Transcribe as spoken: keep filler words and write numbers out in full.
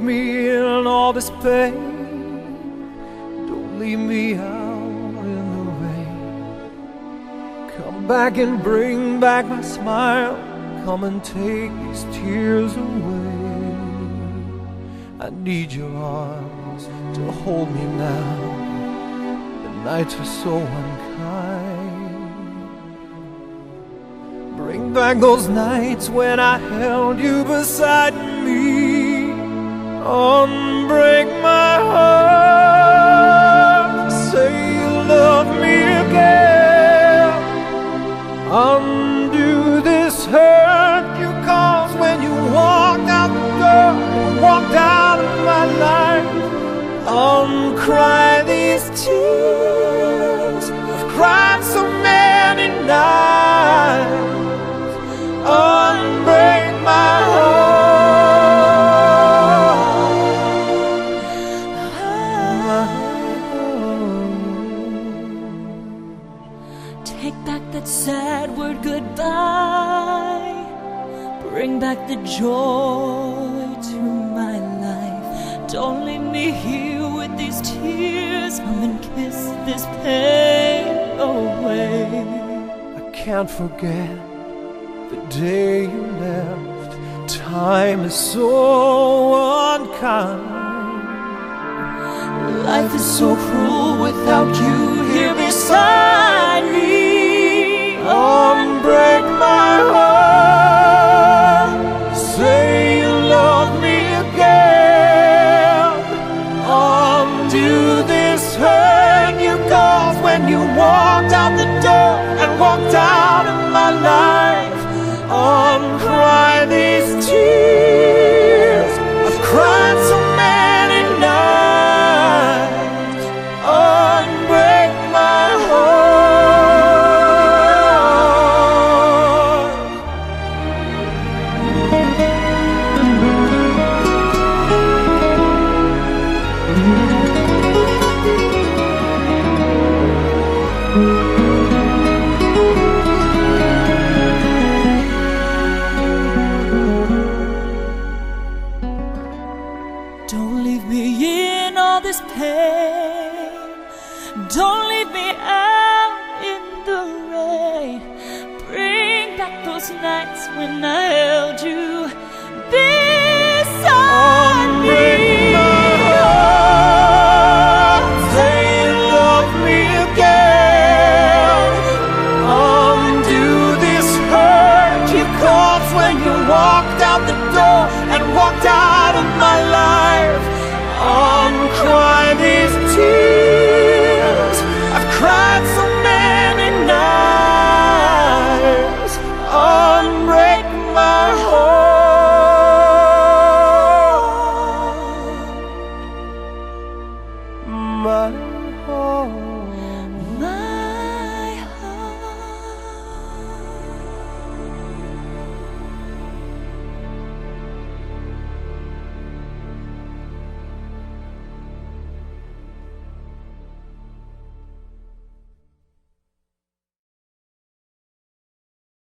leave me in all this pain. Don't leave me out in the rain. Come back and bring back my smile. Come and take these tears away. I need your arms to hold me now. The nights were so unkind. Bring back those nights when I held you beside me. Unbreak my heart. Say you love me again. Undo this hurt you caused when you walked out the door and walked out of my life. Uncry these tears I've cried so many nights. Unbreak my heart. Take back that sad word goodbye. Bring back the joy to my life. Don't leave me here with these tears. Come and kiss this pain away. I can't forget the day you left. Time is so unkind. Life is so cruel without you here beside me. Unbreak my heart. Say you love me again. Undo this hurt you caused when you walked out the door and walked out of my life. Uncry these tears I've cried so many nights. Unbreak my heart. Don't leave me in all this pain. Don't leave me out in the rain. Bring back those nights when I held you beside me. Say you love me again. Undo this hurt you caused when you walked out the door and walked out of my life. Uncry these tears I've cried